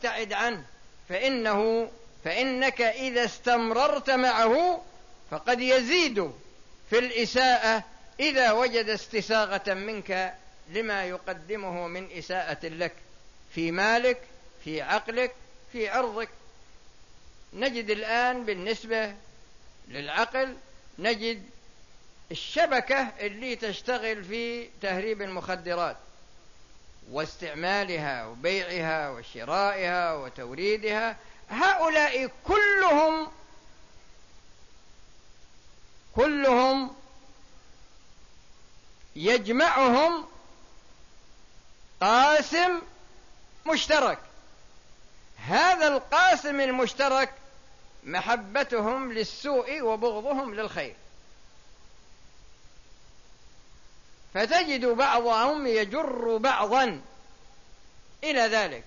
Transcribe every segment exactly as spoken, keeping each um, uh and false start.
فابتعد عنه، فإنه فإنك إذا استمررت معه فقد يزيد في الإساءة إذا وجد استساغة منك لما يقدمه من إساءة لك في مالك، في عقلك، في عرضك. نجد الآن بالنسبة للعقل نجد الشبكة اللي تشتغل في تهريب المخدرات واستعمالها وبيعها وشرائها وتوريدها، هؤلاء كلهم كلهم يجمعهم قاسم مشترك. هذا القاسم المشترك محبتهم للسوء وبغضهم للخير، فتجد بعضهم يجر بعضا إلى ذلك.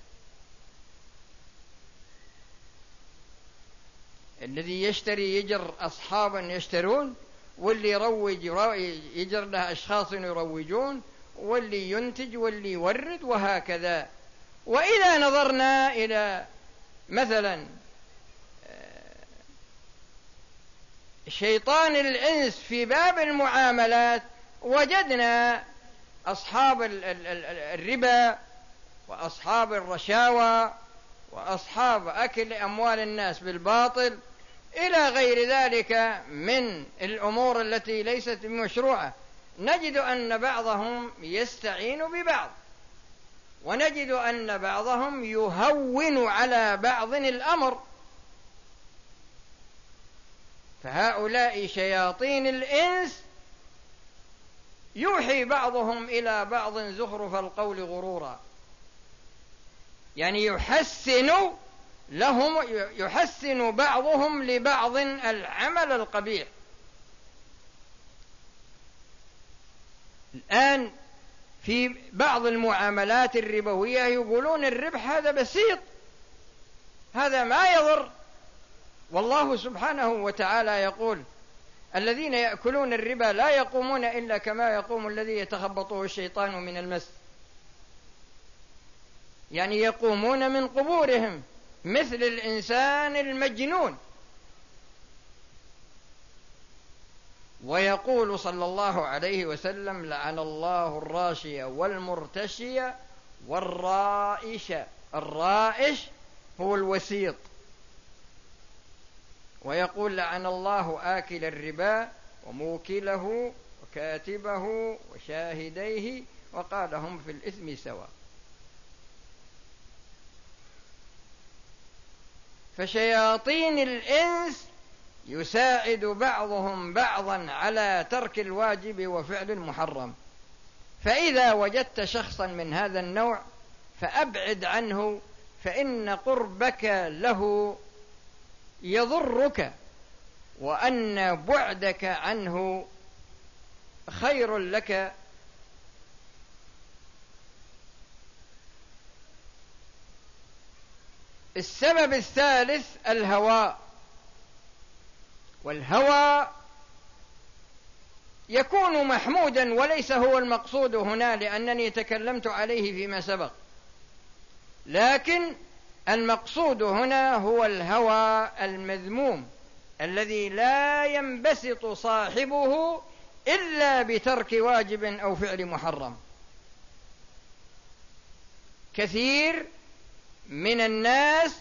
الذي يشتري يجر أصحابا يشترون، واللي يروج يجر له أشخاص يروجون، واللي ينتج واللي يورد، وهكذا. وإذا نظرنا إلى مثلا شيطان الإنس في باب المعاملات، وجدنا أصحاب الربا وأصحاب الرشاوى وأصحاب أكل أموال الناس بالباطل إلى غير ذلك من الأمور التي ليست مشروعة، نجد أن بعضهم يستعين ببعض، ونجد أن بعضهم يهون على بعض الأمر. فهؤلاء شياطين الإنس يوحي بعضهم إلى بعض زخرف القول غرورا، يعني يحسن لهم يحسن بعضهم لبعض العمل القبيح. الآن في بعض المعاملات الربوية يقولون الربح هذا بسيط، هذا ما يضر، والله سبحانه وتعالى يقول الذين يأكلون الربا لا يقومون إلا كما يقوم الذي يتخبطه الشيطان من المس، يعني يقومون من قبورهم مثل الإنسان المجنون. ويقول صلى الله عليه وسلم لعن الله الراشية والمرتشية والرائش. الرائش هو الوسيط. ويقول لعن الله آكل الربا وموكله وكاتبه وشاهديه وقال هم في الإثم سواء. فشياطين الإنس يساعد بعضهم بعضا على ترك الواجب وفعل المحرم. فإذا وجدت شخصا من هذا النوع فأبعد عنه، فإن قربك له يضرك، وأن بعدك عنه خير لك. السبب الثالث الهوى. والهوى يكون محمودا وليس هو المقصود هنا، لأنني تكلمت عليه فيما سبق، لكن المقصود هنا هو الهوى المذموم الذي لا ينبسط صاحبه إلا بترك واجب أو فعل محرم. كثير من الناس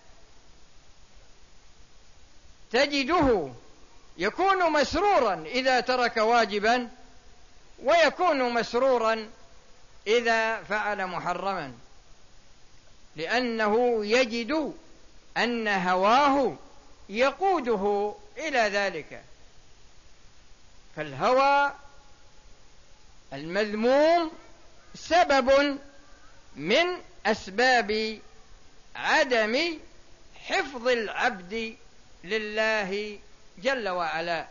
تجده يكون مسرورا إذا ترك واجبا، ويكون مسرورا إذا فعل محرما، لأنه يجد أن هواه يقوده إلى ذلك. فالهوى المذموم سبب من أسباب عدم حفظ العبد لله جل وعلا.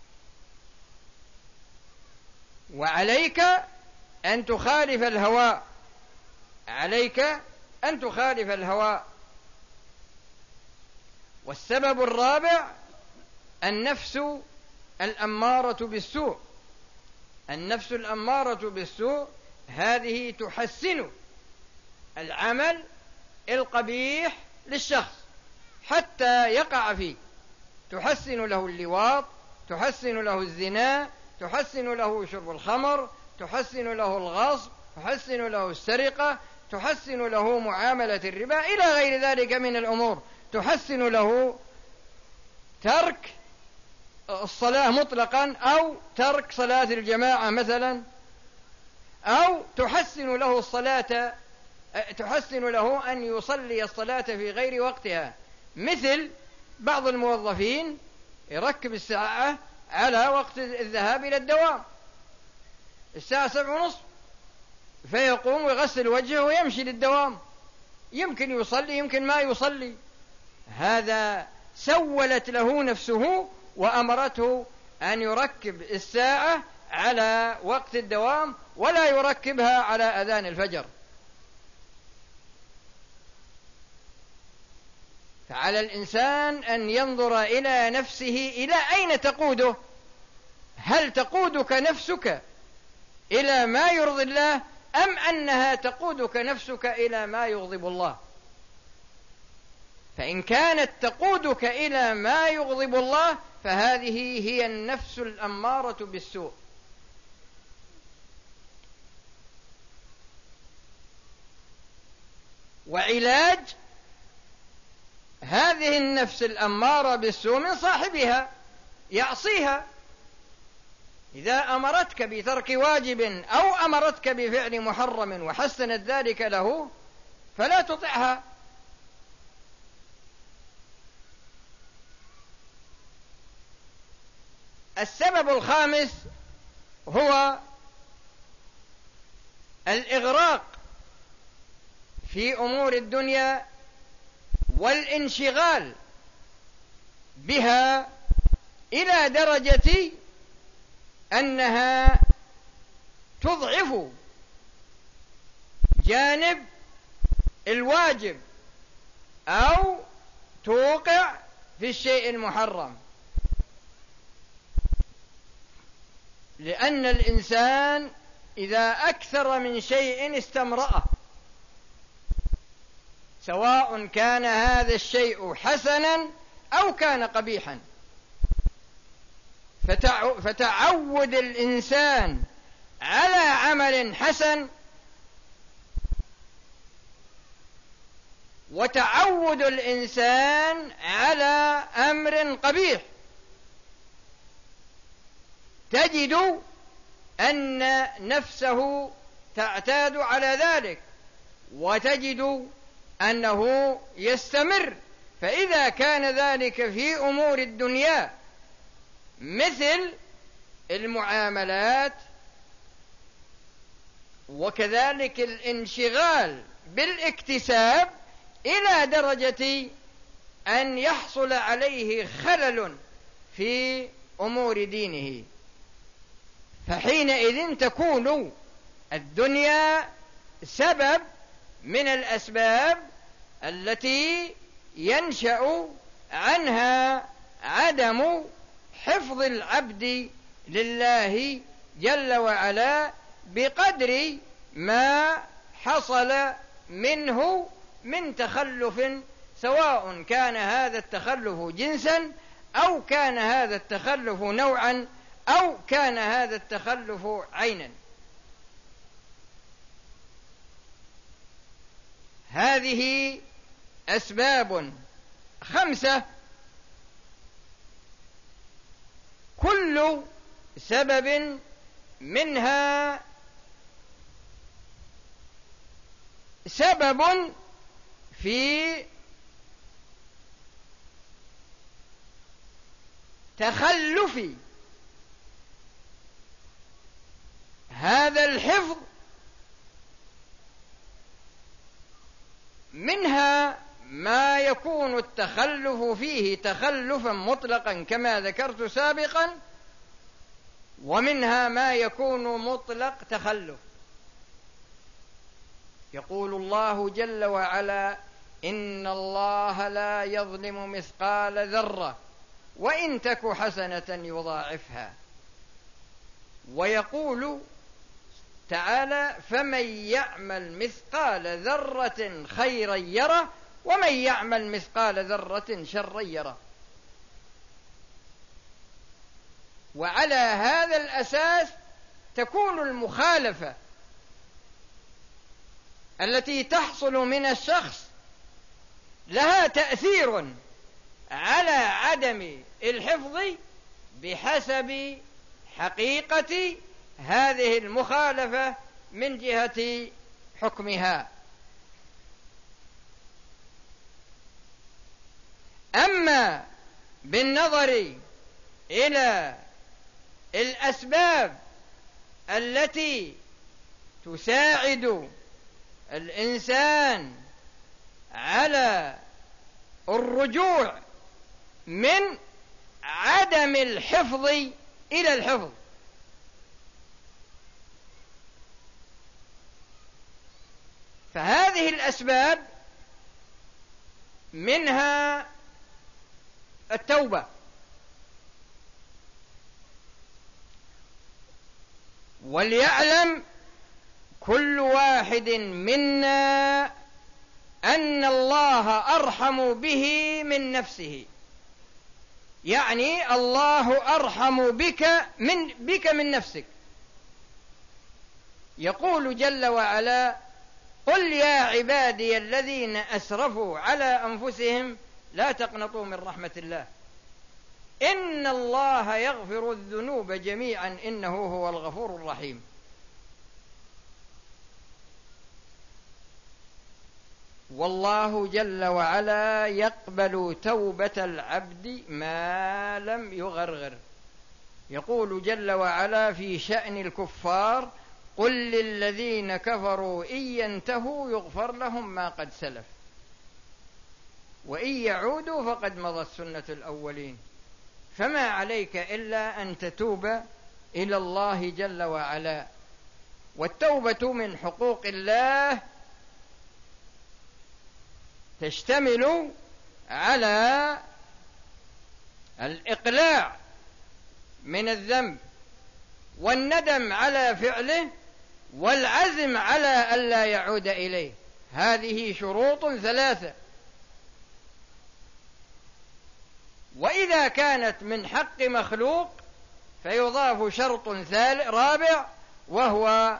وعليك أن تخالف الهوى، عليك أن تخالف الهوى. والسبب الرابع النفس الأمارة بالسوء. النفس الأمارة بالسوء هذه تحسن العمل القبيح للشخص حتى يقع فيه، تحسن له اللواط، تحسن له الزنا، تحسن له شرب الخمر، تحسن له الغصب، تحسن له السرقة، تحسن له معاملة الربا إلى غير ذلك من الأمور، تحسن له ترك الصلاة مطلقا أو ترك صلاة الجماعة مثلا، أو تحسن له الصلاة، تحسن له أن يصلي الصلاة في غير وقتها، مثل بعض الموظفين يركب الساعة على وقت الذهاب إلى الدوام الساعة سبع ونصف، فيقوم ويغسل وجهه ويمشي للدوام، يمكن يصلي يمكن ما يصلي، هذا سولت له نفسه وأمرته أن يركب الساعة على وقت الدوام ولا يركبها على أذان الفجر. فعلى الإنسان أن ينظر إلى نفسه إلى أين تقوده، هل تقودك نفسك إلى ما يرضي الله أم أنها تقودك نفسك إلى ما يغضب الله؟ فإن كانت تقودك إلى ما يغضب الله فهذه هي النفس الأمارة بالسوء. وعلاج هذه النفس الأمارة بالسوء من صاحبها، يعصيها، إذا أمرتك بترك واجب أو أمرتك بفعل محرم وحسنت ذلك له فلا تطعها. السبب الخامس هو الإغراق في أمور الدنيا والانشغال بها إلى درجة أنها تضعف جانب الواجب أو توقع في الشيء المحرم، لأن الإنسان إذا أكثر من شيء استمرأه، سواء كان هذا الشيء حسنا أو كان قبيحا، فتعود الإنسان على عمل حسن وتعود الإنسان على أمر قبيح، تجد أن نفسه تعتاد على ذلك وتجد أنه يستمر. فإذا كان ذلك في أمور الدنيا مثل المعاملات وكذلك الانشغال بالاكتساب إلى درجة أن يحصل عليه خلل في أمور دينه، فحينئذ تكون الدنيا سبب من الأسباب التي ينشأ عنها عدم حفظ العبد لله جل وعلا بقدر ما حصل منه من تخلف، سواء كان هذا التخلف جنسا أو كان هذا التخلف نوعا أو كان هذا التخلف عينا. هذه أسباب خمسة كل سبب منها سبب في تخلف هذا الحفظ، منها ما يكون التخلف فيه تخلفا مطلقا كما ذكرت سابقا، ومنها ما يكون مطلق تخلف. يقول الله جل وعلا: إن الله لا يظلم مثقال ذرة وإن تك حسنة يضاعفها. ويقول تعالى: فمن يعمل مثقال ذرة خيرا يره ومن يعمل مثقال ذرة شرا يره. وعلى هذا الأساس تكون المخالفة التي تحصل من الشخص لها تأثير على عدم الحفظ بحسب حقيقة هذه المخالفة من جهة حكمها. أما بالنظر إلى الأسباب التي تساعد الإنسان على الرجوع من عدم الحفظ إلى الحفظ، فهذه الأسباب منها التوبة، وليعلم كل واحد منا أن الله أرحم به من نفسه، يعني الله أرحم بك من بك من نفسك. يقول جل وعلا: قل يا عبادي الذين أسرفوا على أنفسهم لا تقنطوا من رحمة الله إن الله يغفر الذنوب جميعا إنه هو الغفور الرحيم. والله جل وعلا يقبل توبة العبد ما لم يغرغر. يقول جل وعلا في شأن الكفار: قل للذين كفروا إن ينتهوا يغفر لهم ما قد سلف وإن يعودوا فقد مضت سنة الأولين. فما عليك إلا أن تتوب إلى الله جل وعلا. والتوبة من حقوق الله تشتمل على الإقلاع من الذنب والندم على فعله والعزم على ألا يعود إليه. هذه شروط ثلاثة. وإذا كانت من حق مخلوق فيضاف شرط ثالث رابع، وهو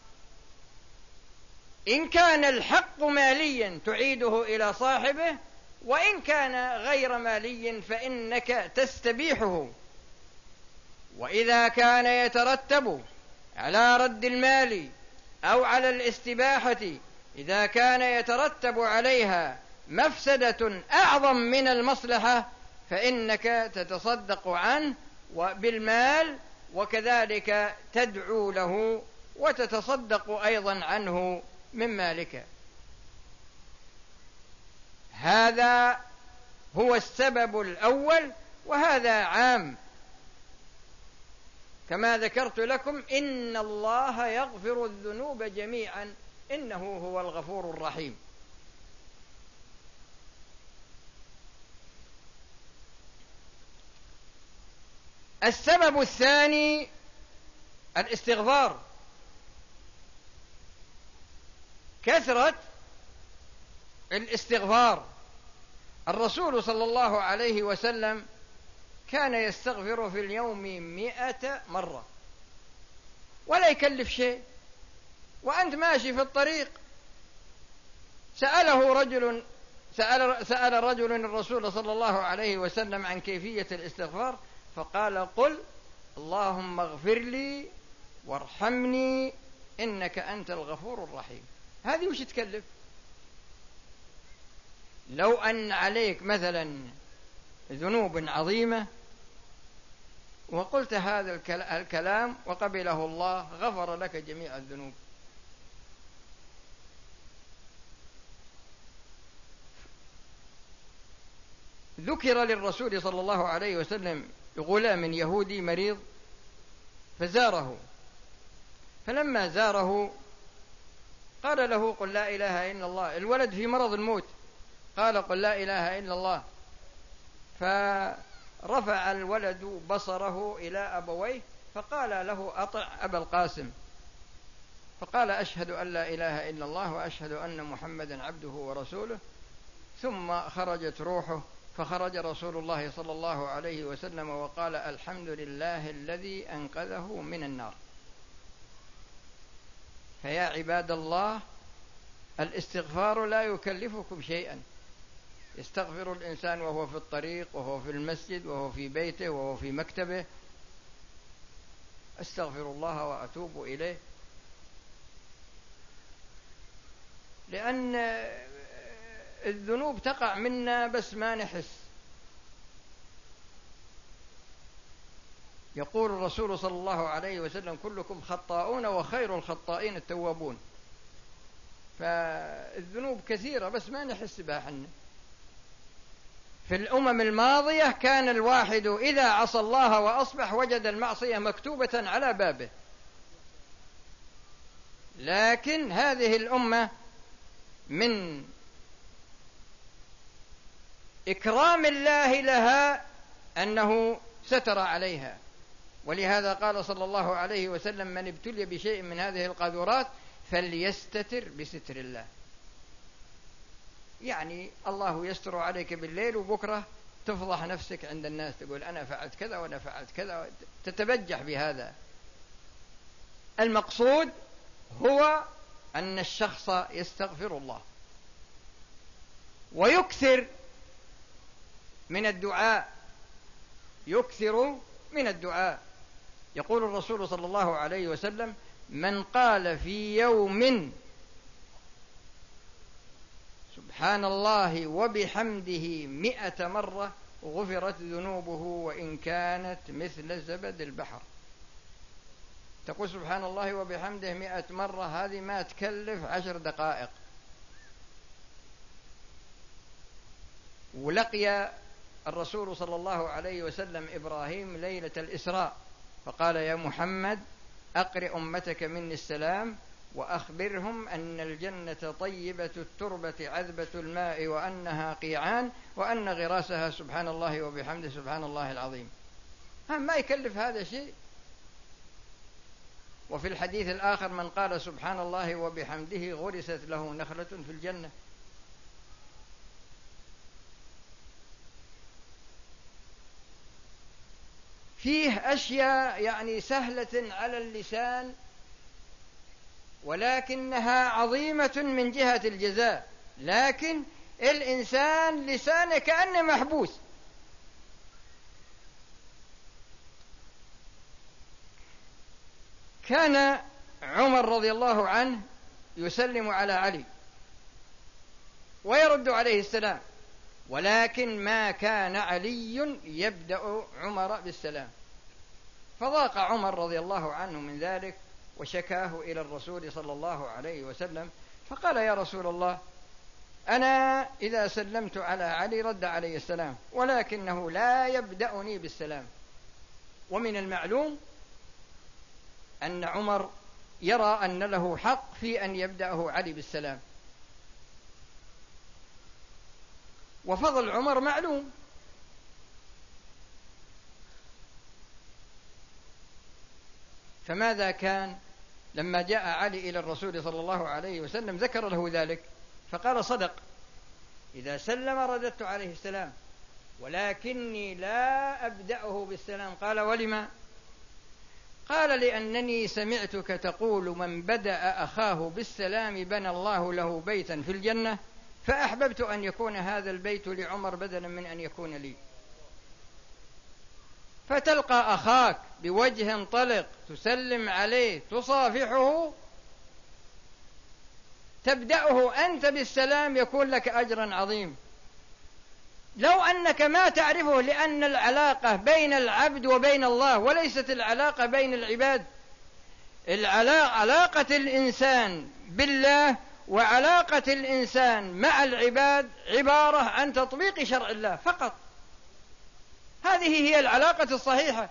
إن كان الحق ماليا تعيده إلى صاحبه، وإن كان غير مالي فإنك تستبيحه. وإذا كان يترتب على رد المال أو على الاستباحة، إذا كان يترتب عليها مفسدة أعظم من المصلحة فإنك تتصدق عنه بالمال، وكذلك تدعو له وتتصدق أيضا عنه من مالك. هذا هو السبب الأول، وهذا عام كما ذكرت لكم: إن الله يغفر الذنوب جميعا إنه هو الغفور الرحيم. السبب الثاني الاستغفار. كثرة الاستغفار. الرسول صلى الله عليه وسلم كان يستغفر في اليوم مئة مرة ولا يكلف شيء، وأنت ماشي في الطريق. سأله رجل سأل, سأل رجل الرسول صلى الله عليه وسلم عن كيفية الاستغفار، فقال: قل اللهم اغفر لي وارحمني إنك أنت الغفور الرحيم. هذه وش تكلف؟ لو أن عليك مثلا ذنوب عظيمة وقلت هذا الكلام وقبله الله غفر لك جميع الذنوب. ذكر للرسول صلى الله عليه وسلم غلام يهودي مريض فزاره، فلما زاره قال له: قل لا إله إلا الله. الولد في مرض الموت، قال: قل لا إله إلا الله. فرفع الولد بصره إلى أبويه فقال له: أطع أبا القاسم. فقال أشهد أن لا إله إلا الله وأشهد أن محمدا عبده ورسوله، ثم خرجت روحه، فخرج رسول الله صلى الله عليه وسلم وقال الحمد لله الذي أنقذه من النار. فيا عباد الله، الاستغفار لا يكلفكم شيئا. يستغفر الإنسان وهو في الطريق، وهو في المسجد، وهو في بيته، وهو في مكتبه: أستغفر الله وأتوب إليه. لأن الذنوب تقع منا بس ما نحس. يقول الرسول صلى الله عليه وسلم: كلكم خطاؤون وخير الخطائين التوابون. فالذنوب كثيرة بس ما نحس بها حنا. في الأمم الماضية كان الواحد إذا عصى الله وأصبح وجد المعصية مكتوبة على بابه، لكن هذه الأمة من إكرام الله لها أنه ستر عليها، ولهذا قال صلى الله عليه وسلم: من ابتلي بشيء من هذه القاذورات فليستتر بستر الله. يعني الله يستر عليك بالليل، وبكرة تفضح نفسك عند الناس، تقول أنا فعلت كذا وأنا فعلت كذا، تتبجح بهذا. المقصود هو أن الشخص يستغفر الله ويكثر من الدعاء، يكثر من الدعاء. يقول الرسول صلى الله عليه وسلم: من قال في يوم سبحان الله وبحمده مئة مرة غفرت ذنوبه وإن كانت مثل زبد البحر. تقول سبحان الله وبحمده مئة مرة، هذه ما تكلف عشر دقائق. ولقي الرسول صلى الله عليه وسلم إبراهيم ليلة الإسراء، فقال: يا محمد أقرئ أمتك مني السلام وأخبرهم أن الجنة طيبة التربة عذبة الماء وأنها قيعان وأن غراسها سبحان الله وبحمده سبحان الله العظيم. ما يكلف هذا شيء. وفي الحديث الآخر: من قال سبحان الله وبحمده غرست له نخلة في الجنة. فيه أشياء يعني سهلة على اللسان ولكنها عظيمة من جهة الجزاء، لكن الإنسان لسانه كأنه محبوس. كان عمر رضي الله عنه يسلم على علي ويرد عليه السلام، ولكن ما كان علي يبدأ عمر بالسلام، فضاق عمر رضي الله عنه من ذلك وشكاه إلى الرسول صلى الله عليه وسلم، فقال: يا رسول الله، أنا إذا سلمت على علي رد علي السلام، ولكنه لا يبدأني بالسلام. ومن المعلوم أن عمر يرى أن له حق في أن يبدأه علي بالسلام، وفضل عمر معلوم. فماذا كان لما جاء علي إلى الرسول صلى الله عليه وسلم ذكر له ذلك، فقال: صدق، إذا سلم رددت عليه السلام، ولكني لا أبدأه بالسلام. قال: ولما؟ قال: لأنني سمعتك تقول من بدأ أخاه بالسلام بنى الله له بيتا في الجنة، فأحببت أن يكون هذا البيت لعمر بدلا من أن يكون لي. فتلقى أخاك بوجه طلق، تسلم عليه، تصافحه، تبدأه أنت بالسلام، يكون لك أجر عظيم. لو أنك ما تعرفه، لأن العلاقة بين العبد وبين الله وليست العلاقة بين العباد. علاقة الإنسان بالله وعلاقة الإنسان مع العباد عبارة عن تطبيق شرع الله فقط. هذه هي العلاقة الصحيحة.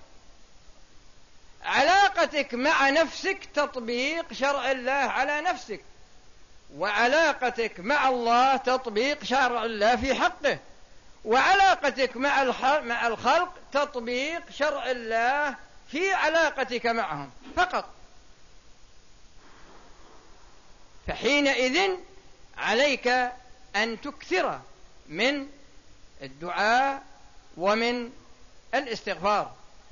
علاقتك مع نفسك تطبيق شرع الله على نفسك، وعلاقتك مع الله تطبيق شرع الله في حقه، وعلاقتك مع مع الخلق تطبيق شرع الله في علاقتك معهم فقط. فحينئذ عليك أن تكثر من الدعاء ومن الاستغفار.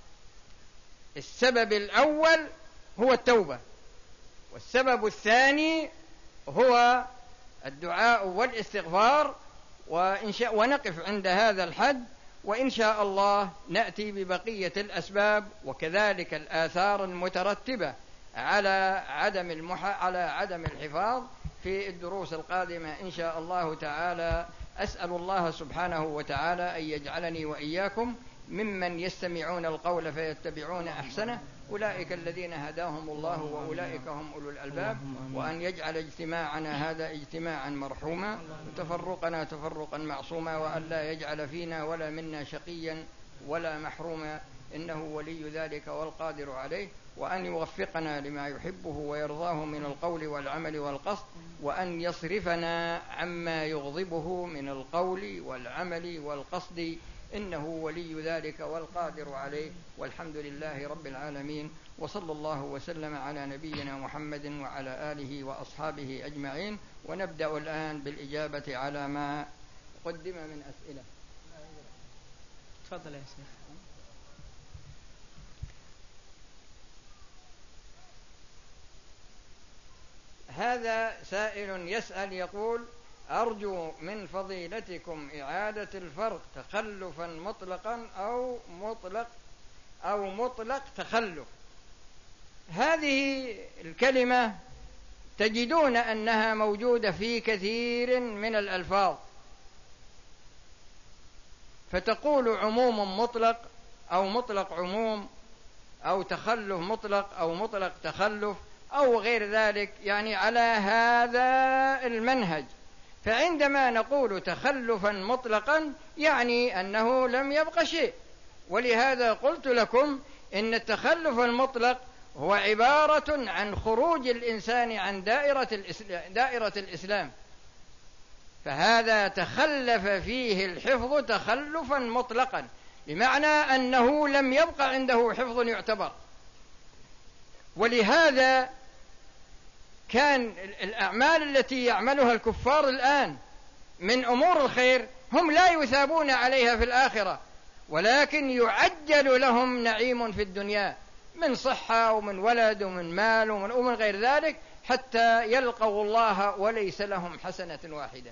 السبب الأول هو التوبة، والسبب الثاني هو الدعاء والاستغفار. وإن شاء ونقف عند هذا الحد، وإن شاء الله نأتي ببقية الأسباب وكذلك الآثار المترتبة على عدم المح... على عدم الحفاظ في الدروس القادمة إن شاء الله تعالى. أسأل الله سبحانه وتعالى أن يجعلني وإياكم ممن يستمعون القول فيتبعون أحسنه، أولئك الذين هداهم الله وأولئك هم أولو الألباب، وأن يجعل اجتماعنا هذا اجتماعا مرحوما وتفرقنا تفرقا معصوما، وأن لا يجعل فينا ولا منا شقيا ولا محروما، إنه ولي ذلك والقادر عليه، وأن يوفقنا لما يحبه ويرضاه من القول والعمل والقصد، وأن يصرفنا عما يغضبه من القول والعمل والقصد، إنه ولي ذلك والقادر عليه. والحمد لله رب العالمين، وصلى الله وسلم على نبينا محمد وعلى آله وأصحابه أجمعين. ونبدأ الآن بالإجابة على ما قدم من أسئلة. تفضل يا شيخ. هذا سائل يسأل يقول: أرجو من فضيلتكم إعادة الفرق تخلفا مطلقا أو مطلق أو مطلق تخلف. هذه الكلمة تجدون أنها موجودة في كثير من الألفاظ، فتقول عموم مطلق أو مطلق عموم أو تخلف مطلق أو مطلق تخلف أو غير ذلك، يعني على هذا المنهج. فعندما نقول تخلفا مطلقا يعني أنه لم يبق شيء، ولهذا قلت لكم إن التخلف المطلق هو عبارة عن خروج الإنسان عن دائرة الإسلام, دائرة الإسلام فهذا تخلف فيه الحفظ تخلفا مطلقا، بمعنى أنه لم يبق عنده حفظ يعتبر. ولهذا كان الأعمال التي يعملها الكفار الآن من أمور الخير هم لا يثابون عليها في الآخرة، ولكن يعجل لهم نعيم في الدنيا من صحة ومن ولد ومن مال ومن, ومن غير ذلك، حتى يلقوا الله وليس لهم حسنة واحدة.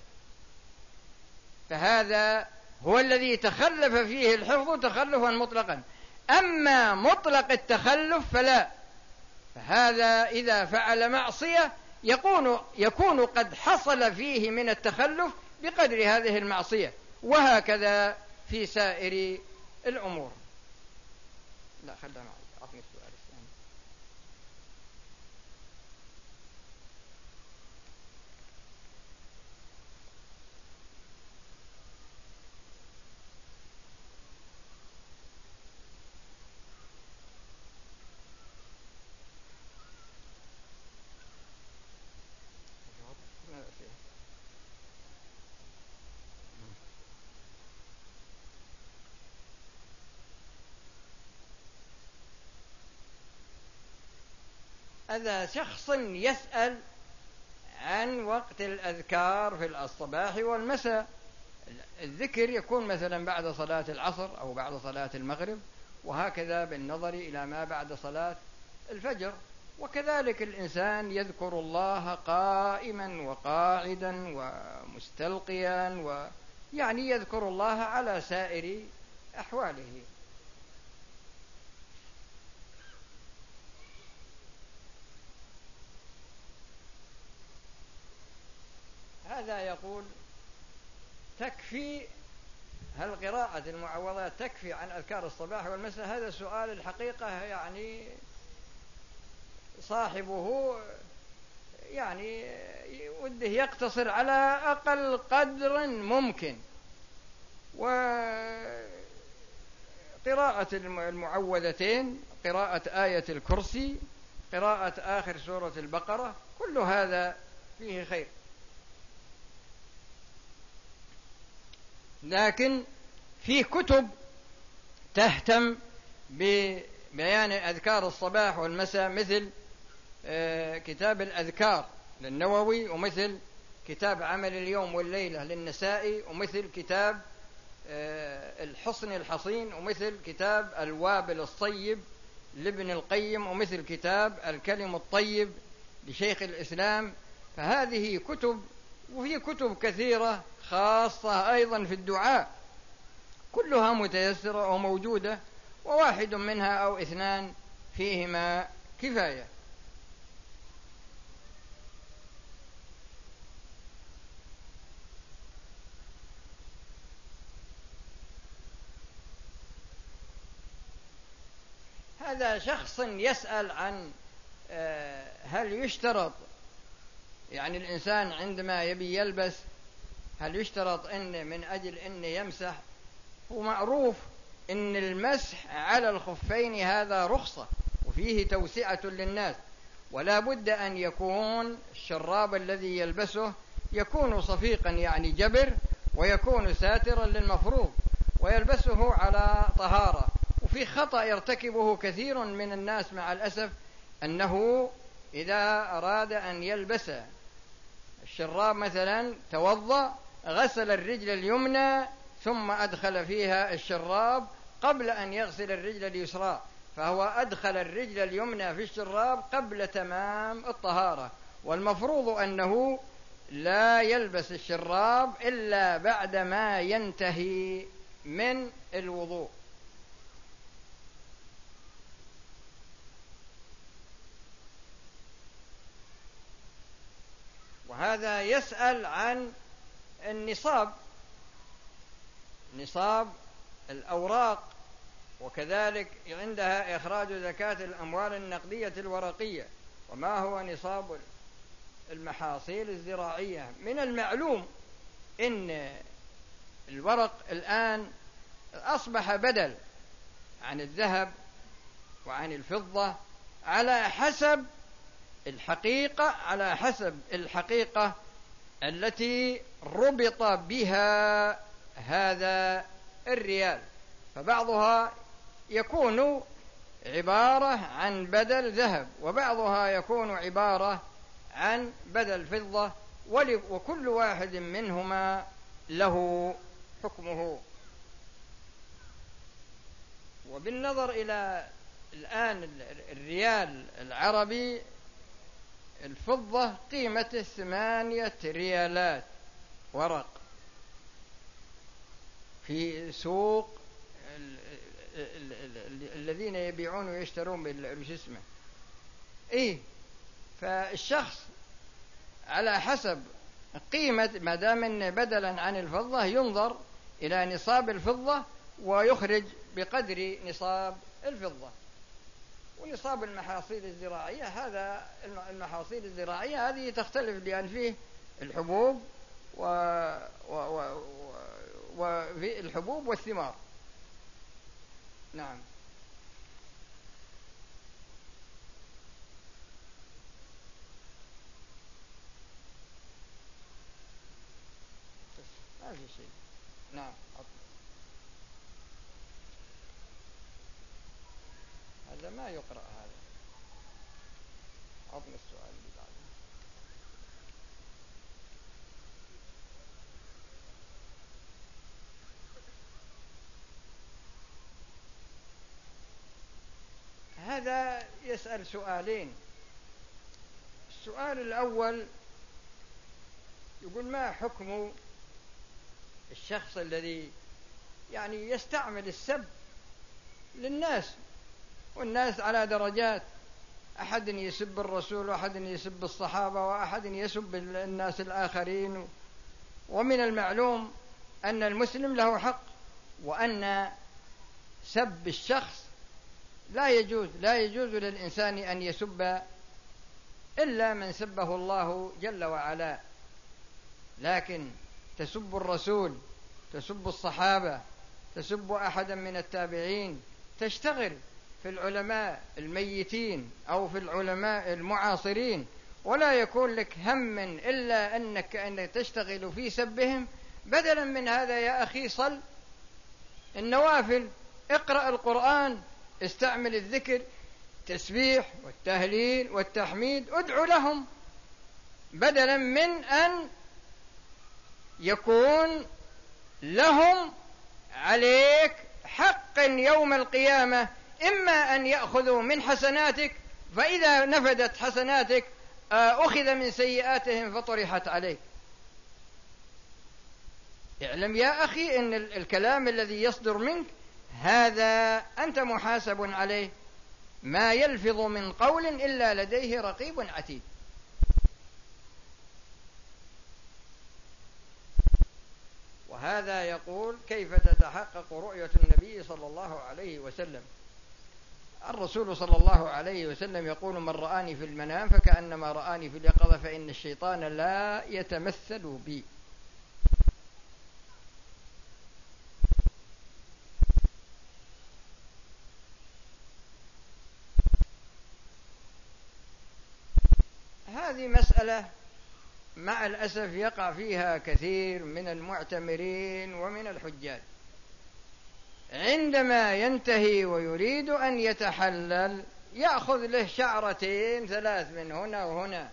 فهذا هو الذي تخلف فيه الحفظ تخلفا مطلقا. أما مطلق التخلف فلا، فهذا إذا فعل معصية يكون, يكون قد حصل فيه من التخلف بقدر هذه المعصية، وهكذا في سائر الأمور. لا خلنا معي، أعطني السؤال الثاني. هذا شخص يسأل عن وقت الأذكار في الصباح والمساء. الذكر يكون مثلا بعد صلاة العصر أو بعد صلاة المغرب، وهكذا بالنظر إلى ما بعد صلاة الفجر. وكذلك الإنسان يذكر الله قائما وقاعدا ومستلقيا، ويعني يذكر الله على سائر أحواله. هذا يقول: تكفي هل قراءة المعوذات تكفي عن أذكار الصباح والمساء؟ هذا سؤال الحقيقة يعني صاحبه يعني وده يقتصر على أقل قدر ممكن، وقراءة المعوذتين، قراءة آية الكرسي، قراءة آخر سورة البقرة، كل هذا فيه خير. لكن في كتب تهتم ببيان أذكار الصباح والمساء، مثل كتاب الأذكار للنووي، ومثل كتاب عمل اليوم والليلة للنسائي، ومثل كتاب الحصن الحصين، ومثل كتاب الوابل الصيب لابن القيم، ومثل كتاب الكلم الطيب لشيخ الإسلام. فهذه كتب، وفي كتب كثيرة خاصة أيضا في الدعاء، كلها متيسرة وموجودة، وواحد منها أو اثنان فيهما كفاية. هذا شخص يسأل عن هل يشترط، يعني الإنسان عندما يبي يلبس هل يشترط إن من أجل إن يمسح؟ ومعروف إن المسح على الخفين هذا رخصة وفيه توسعة للناس، ولا بد أن يكون الشراب الذي يلبسه يكون صفيقا يعني جبر، ويكون ساترا للمفروض، ويلبسه على طهارة. وفي خطأ يرتكبه كثير من الناس مع الأسف، أنه إذا أراد أن يلبس الشراب مثلا توضأ، غسل الرجل اليمنى ثم أدخل فيها الشراب قبل أن يغسل الرجل اليسرى، فهو أدخل الرجل اليمنى في الشراب قبل تمام الطهارة. والمفروض أنه لا يلبس الشراب إلا بعدما ينتهي من الوضوء. وهذا يسأل عن النصاب، نصاب الأوراق، وكذلك عندها إخراج زكاة الأموال النقدية الورقية، وما هو نصاب المحاصيل الزراعية. من المعلوم إن الورق الآن أصبح بدل عن الذهب وعن الفضة على حسب الحقيقة على حسب الحقيقة التي ربط بها هذا الريال. فبعضها يكون عبارة عن بدل ذهب، وبعضها يكون عبارة عن بدل فضة، وكل واحد منهما له حكمه. وبالنظر إلى الآن الريال العربي، الفضة قيمته ثمانية ريالات ورق في سوق الذين يبيعون ويشترون بالجسمة. إيه، فالشخص على حسب قيمة، ما دام إن بدلا عن الفضة ينظر إلى نصاب الفضة ويخرج بقدر نصاب الفضة. ونصاب المحاصيل الزراعية، هذا المحاصيل الزراعية هذه تختلف، لأن فيه الحبوب و... و... و... وفي الحبوب والثمار. نعم. ما في شيء. نعم. هذا ما يقرأ، هذا عطنا السؤال اللي بعده. هذا يسأل سؤالين. السؤال الأول يقول: ما حكم الشخص الذي يعني يستعمل السب للناس، والناس على درجات، أحد يسب الرسول، وأحد يسب الصحابة، وأحد يسب الناس الآخرين. ومن المعلوم أن المسلم له حق، وأن سب الشخص لا يجوز لا يجوز للإنسان أن يسب إلا من سبه الله جل وعلا. لكن تسب الرسول، تسب الصحابة، تسب أحدا من التابعين، تشتغل في العلماء الميتين أو في العلماء المعاصرين، ولا يكون لك هم إلا أنك أنك تشتغل في سبهم. بدلا من هذا يا أخي صل النوافل، اقرأ القرآن، استعمل الذكر، التسبيح والتهليل والتحميد، ادعو لهم. بدلا من أن يكون لهم عليك حق يوم القيامة، إما أن يأخذوا من حسناتك، فإذا نفدت حسناتك أخذ من سيئاتهم فطرحت عليك. اعلم يا أخي أن الكلام الذي يصدر منك هذا أنت محاسب عليه، ما يلفظ من قول إلا لديه رقيب عتيد. وهذا يقول: كيف تتحقق رؤية النبي صلى الله عليه وسلم؟ الرسول صلى الله عليه وسلم يقول: من رآني في المنام فكأنما رآني في اليقظة، فإن الشيطان لا يتمثل بي. هذه مسألة مع الأسف يقع فيها كثير من المعتمرين ومن الحجاج، عندما ينتهي ويريد أن يتحلل يأخذ له شعرتين ثلاث من هنا وهنا،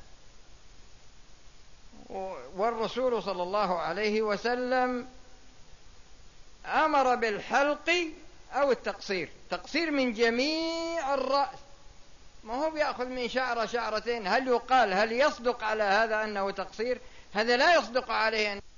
والرسول صلى الله عليه وسلم أمر بالحلق أو التقصير، تقصير من جميع الرأس، ما هو بيأخذ من شعرة شعرتين. هل يقال هل يصدق على هذا أنه تقصير؟ هذا لا يصدق عليه أن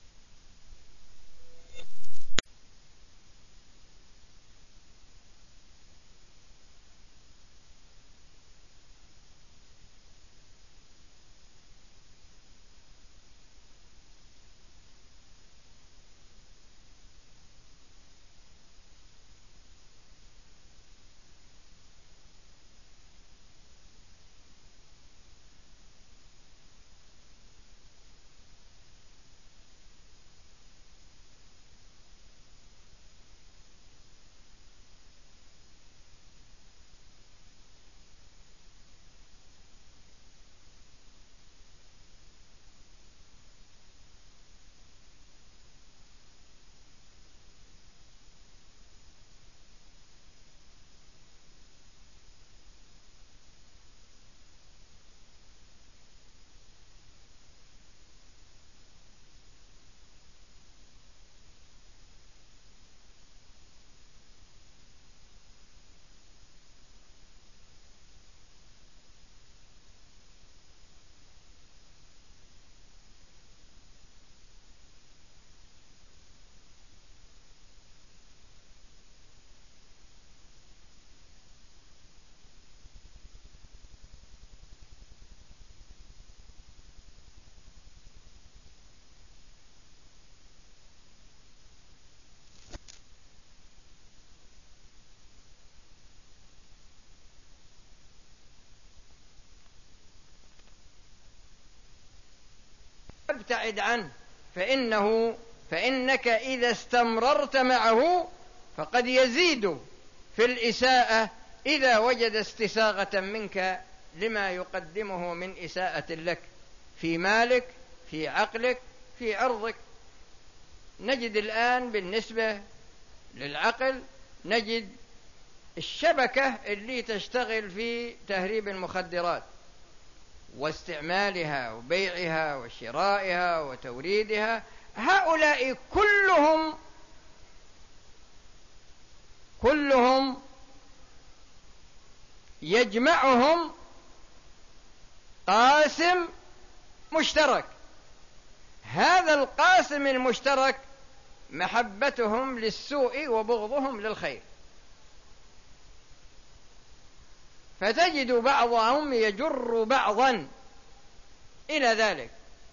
ابتعد عنه، فإنه فإنك إذا استمررت معه فقد يزيد في الإساءة إذا وجد استساغة منك لما يقدمه من إساءة لك في مالك، في عقلك، في عرضك. نجد الآن بالنسبة للعقل نجد الشبكة اللي تشتغل في تهريب المخدرات واستعمالها وبيعها وشرائها وتوريدها، هؤلاء كلهم كلهم يجمعهم قاسم مشترك. هذا القاسم المشترك محبتهم للسوء وبغضهم للخير، فتجد بعضهم يجر بعضا إلى ذلك.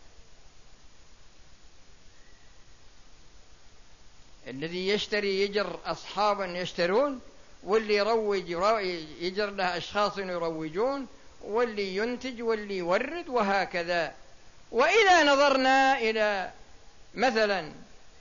الذي يشتري يجر أصحابا يشترون، واللي يروج يجر له أشخاص يروجون، واللي ينتج واللي يورد، وهكذا. وإذا نظرنا إلى مثلا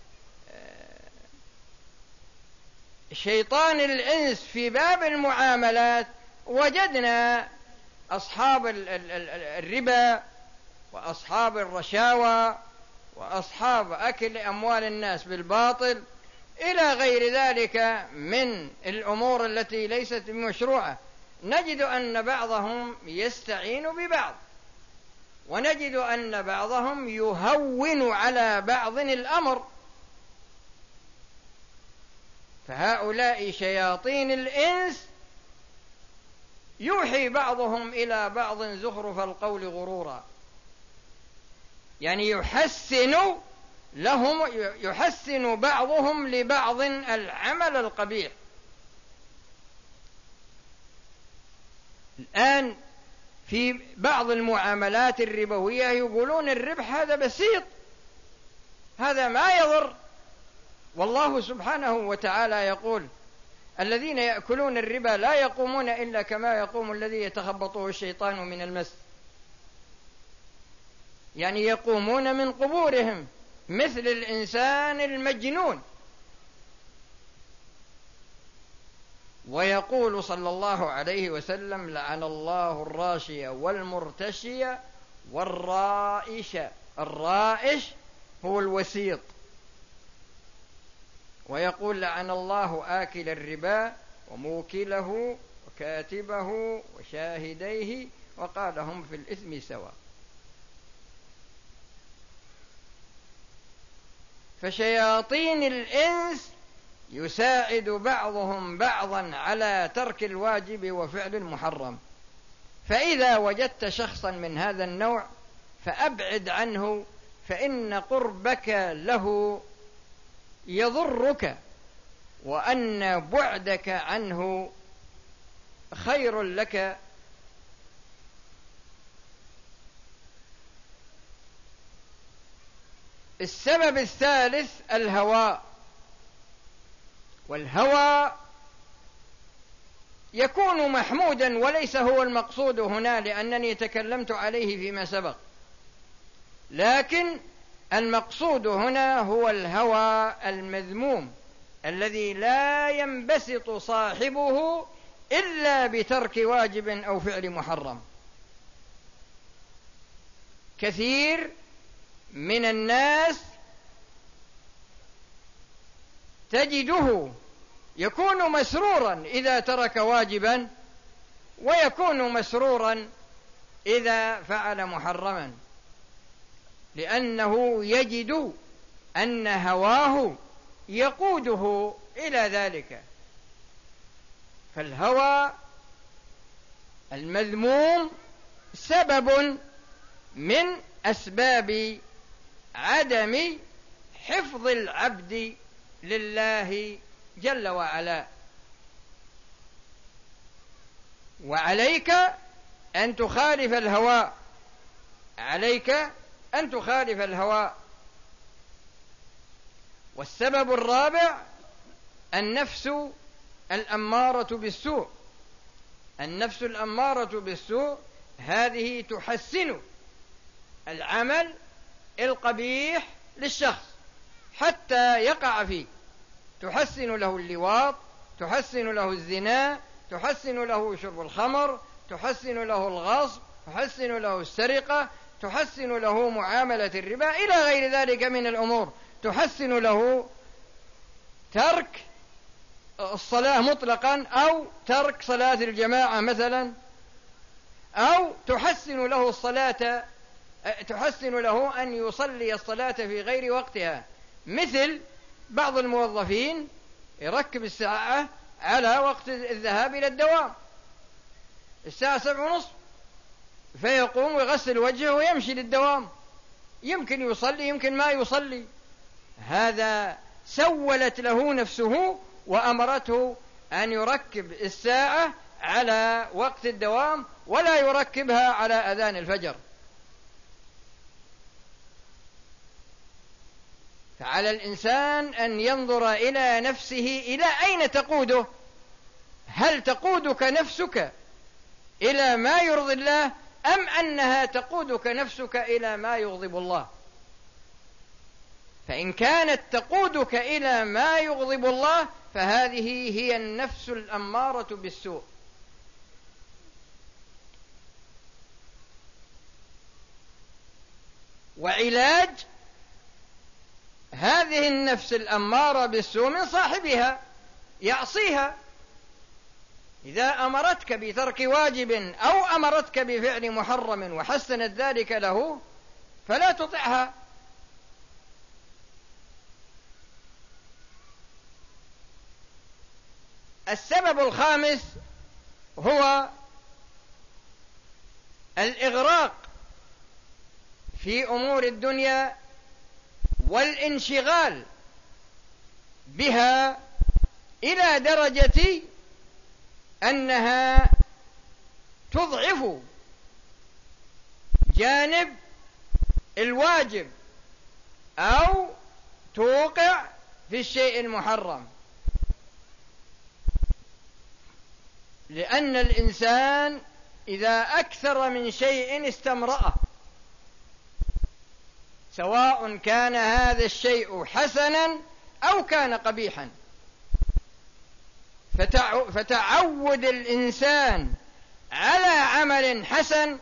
شيطان الإنس في باب المعاملات، وجدنا أصحاب الربا وأصحاب الرشاوى وأصحاب أكل أموال الناس بالباطل إلى غير ذلك من الأمور التي ليست مشروعة، نجد أن بعضهم يستعين ببعض، ونجد أن بعضهم يهون على بعض الأمر، فهؤلاء شياطين الإنس يوحي بعضهم إلى بعض زخرف القول غرورا، يعني يحسن لهم يحسن بعضهم لبعض العمل القبيح. الآن في بعض المعاملات الربوية يقولون الربح هذا بسيط، هذا ما يضر، والله سبحانه وتعالى يقول الذين يأكلون الربا لا يقومون إلا كما يقوم الذي يتخبطه الشيطان من المس، يعني يقومون من قبورهم مثل الإنسان المجنون. ويقول صلى الله عليه وسلم لعن الله الراشية والمرتشية والرائش. الرائش هو الوسيط. ويقول لعن الله آكل الربا وموكله وكاتبه وشاهديه وقال هم في الإثم سواء. فشياطين الإنس يساعد بعضهم بعضا على ترك الواجب وفعل المحرم، فإذا وجدت شخصا من هذا النوع فأبعد عنه، فإن قربك له يضرك، وأن بعدك عنه خير لك. السبب الثالث الهوى. والهوى يكون محمودا وليس هو المقصود هنا، لأنني تكلمت عليه فيما سبق، لكن المقصود هنا هو الهوى المذموم الذي لا ينبسط صاحبه إلا بترك واجب أو فعل محرم. كثير من الناس تجده يكون مسرورا إذا ترك واجبا، ويكون مسرورا إذا فعل محرما، لأنه يجد أن هواه يقوده إلى ذلك. فالهوى المذموم سبب من أسباب عدم حفظ العبد لله جل وعلا. وعليك أن تخالف الهوى، عليك أن تخالف الهوى. والسبب الرابع النفس الأمارة بالسوء. النفس الأمارة بالسوء هذه تحسن العمل القبيح للشخص حتى يقع فيه، تحسن له اللواط، تحسن له الزنا، تحسن له شرب الخمر، تحسن له الغصب، تحسن له السرقة، تحسن له معاملة الربا إلى غير ذلك من الأمور، تحسن له ترك الصلاة مطلقا أو ترك صلاة الجماعة مثلا، أو تحسن له الصلاة، تحسن له أن يصلي الصلاة في غير وقتها، مثل بعض الموظفين يركب الساعة على وقت الذهاب إلى الدوام الساعة سبع ونصف، فيقوم ويغسل وجهه ويمشي للدوام، يمكن يصلي يمكن ما يصلي. هذا سولت له نفسه وأمرته أن يركب الساعة على وقت الدوام ولا يركبها على أذان الفجر. فعلى الإنسان أن ينظر إلى نفسه إلى أين تقوده. هل تقودك نفسك إلى ما يرضي الله، أم أنها تقودك نفسك إلى ما يغضب الله؟ فإن كانت تقودك إلى ما يغضب الله فهذه هي النفس الأمارة بالسوء. وعلاج هذه النفس الأمارة بالسوء من صاحبها، يعصيها، إذا أمرتك بترك واجب أو أمرتك بفعل محرم وحسنت ذلك له فلا تطعها. السبب الخامس هو الإغراق في أمور الدنيا والانشغال بها إلى درجة أنها تضعف جانب الواجب أو توقع في الشيء المحرم، لأن الإنسان إذا أكثر من شيء استمرأه، سواء كان هذا الشيء حسنا أو كان قبيحا. فتعود الإنسان على عمل حسن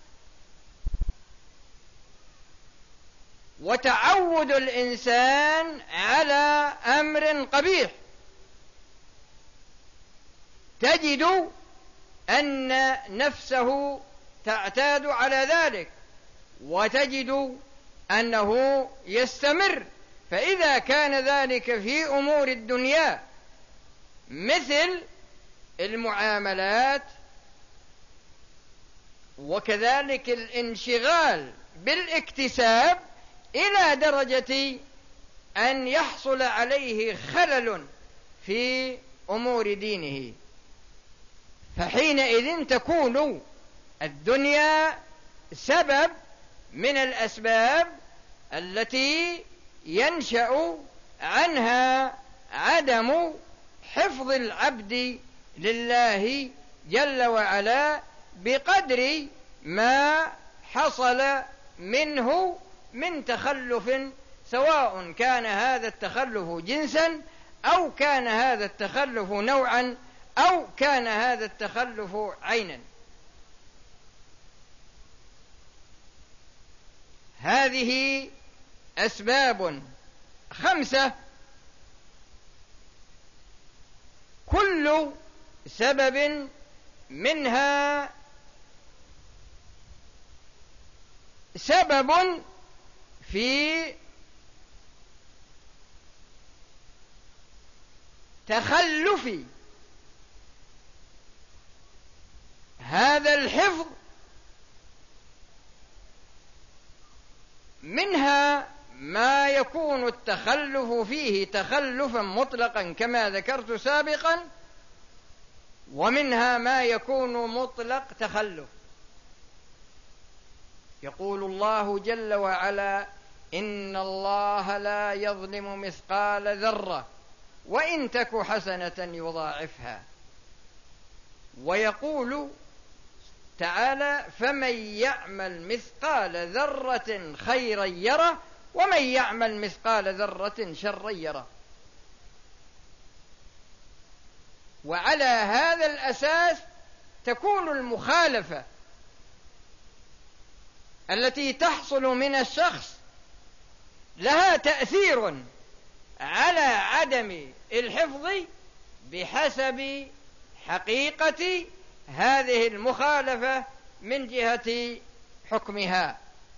وتعود الإنسان على أمر قبيح، تجد أن نفسه تعتاد على ذلك وتجد أنه يستمر. فإذا كان ذلك في أمور الدنيا مثل المعاملات وكذلك الانشغال بالاكتساب إلى درجة أن يحصل عليه خلل في أمور دينه، فحينئذ تكون الدنيا سبب من الأسباب التي ينشأ عنها عدم حفظ العبد لله جل وعلا بقدر ما حصل منه من تخلف، سواء كان هذا التخلف جنسا أو كان هذا التخلف نوعا أو كان هذا التخلف عينا. هذه أسباب خمسة كل سبب منها سبب في تخلف هذا الحفظ. منها ما يكون التخلف فيه تخلفا مطلقا كما ذكرت سابقا، ومنها ما يكون مطلق تخلف. يقول الله جل وعلا: إن الله لا يظلم مثقال ذرة وإن تك حسنة يضاعفها. ويقول تعالى: فمن يعمل مثقال ذرة خيرا يره ومن يعمل مثقال ذرة شرا يره. وعلى هذا الأساس تكون المخالفة التي تحصل من الشخص لها تأثير على عدم الحفظ بحسب حقيقة هذه المخالفة من جهة حكمها.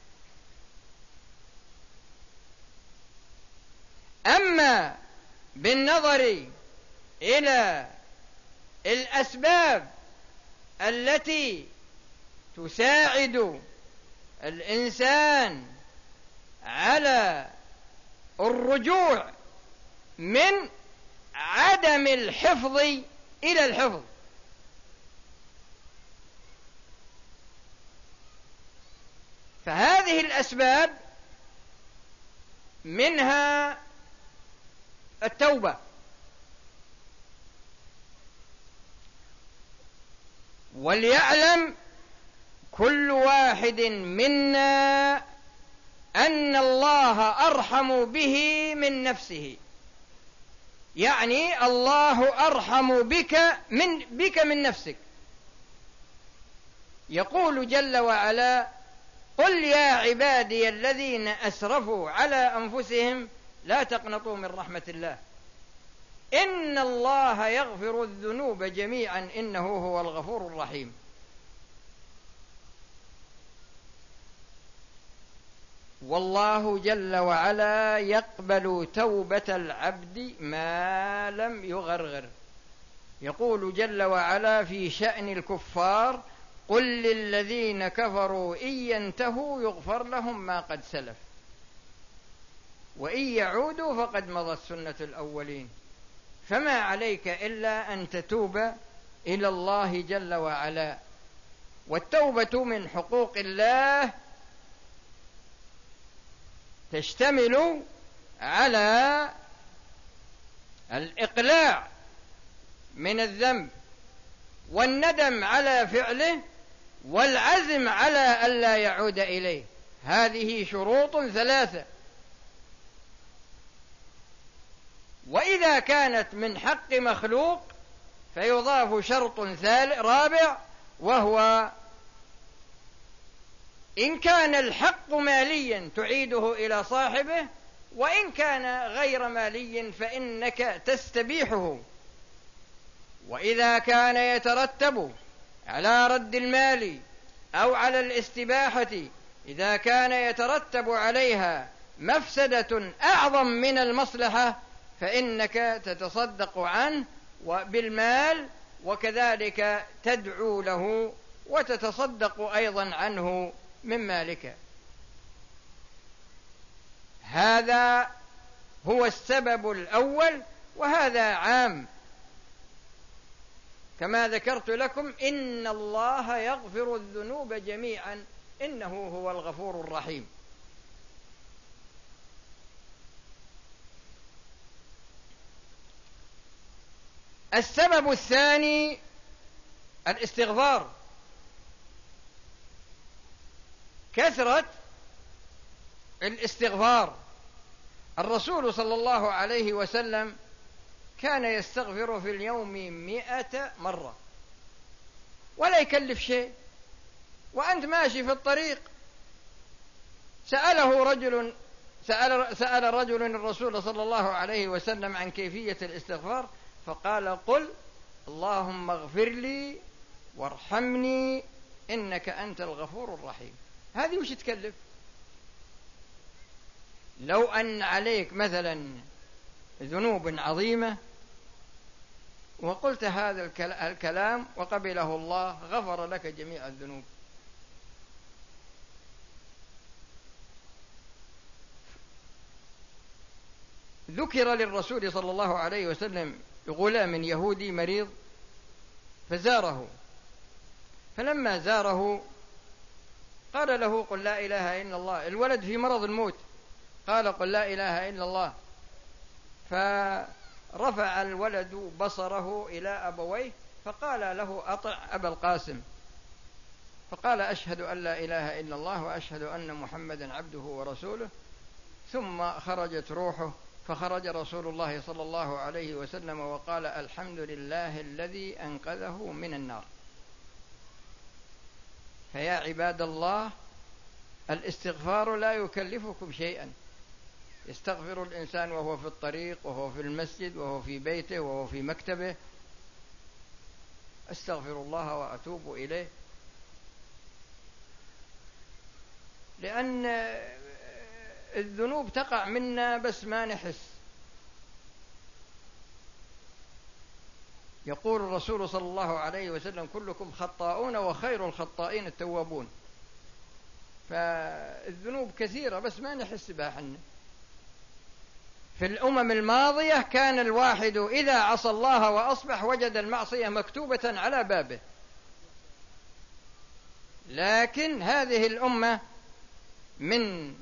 أما بالنظر إلى الأسباب التي تساعد الإنسان على الرجوع من عدم الحفظ إلى الحفظ، فهذه الأسباب منها التوبة، وليعلم كل واحد منا أن الله أرحم به من نفسه، يعني الله أرحم بك من بك من نفسك. يقول جل وعلا: قل يا عبادي الذين أسرفوا على أنفسهم لا تقنطوا من رحمة الله. إن الله يغفر الذنوب جميعا إنه هو الغفور الرحيم. والله جل وعلا يقبل توبة العبد ما لم يغرغر. يقول جل وعلا في شأن الكفار: قل للذين كفروا إن ينتهوا يغفر لهم ما قد سلف وإن يعودوا فقد مضت سنة الأولين. فما عليك إلا أن تتوب إلى الله جل وعلا. والتوبة من حقوق الله تشتمل على الإقلاع من الذنب والندم على فعله والعزم على ألا يعود إليه. هذه شروط ثلاثة. وإذا كانت من حق مخلوق فيضاف شرط رابع، وهو إن كان الحق ماليا تعيده إلى صاحبه، وإن كان غير مالي فإنك تستبيحه. وإذا كان يترتب على رد المال أو على الاستباحة، إذا كان يترتب عليها مفسدة أعظم من المصلحة فإنك تتصدق عنه بالمال، وكذلك تدعو له وتتصدق أيضا عنه من مالك. هذا هو السبب الأول، وهذا عام كما ذكرت لكم: إن الله يغفر الذنوب جميعا إنه هو الغفور الرحيم. السبب الثاني الاستغفار. كثرة الاستغفار. الرسول صلى الله عليه وسلم كان يستغفر في اليوم مئة مرة ولا يكلف شيء، وأنت ماشي في الطريق. سأله رجل سأل, سأل رجل الرسول صلى الله عليه وسلم عن كيفية الاستغفار، فقال: قل اللهم اغفر لي وارحمني إنك أنت الغفور الرحيم. هذه وش تكلف؟ لو أن عليك مثلا ذنوب عظيمة وقلت هذا الكلام وقبله الله، غفر لك جميع الذنوب. ذكر للرسول صلى الله عليه وسلم غلام يهودي مريض فزاره، فلما زاره قال له: قل لا إله إلا الله. الولد في مرض الموت، قال: قل لا إله إلا الله. فرفع الولد بصره إلى أبويه فقال له: أطع أبا القاسم. فقال: أشهد أن لا إله إلا الله وأشهد أن محمدا عبده ورسوله. ثم خرجت روحه، فخرج رسول الله صلى الله عليه وسلم وقال: الحمد لله الذي أنقذه من النار. فيا عباد الله، الاستغفار لا يكلفكم شيئا. يستغفر الإنسان وهو في الطريق، وهو في المسجد، وهو في بيته، وهو في مكتبه: أستغفر الله وأتوب إليه. لأن الذنوب تقع منا بس ما نحس. يقول الرسول صلى الله عليه وسلم: كلكم خطاؤون وخير الخطائين التوابون. فالذنوب كثيرة بس ما نحس بها حنا. في الأمم الماضية كان الواحد إذا عصى الله وأصبح وجد المعصية مكتوبة على بابه، لكن هذه الأمة من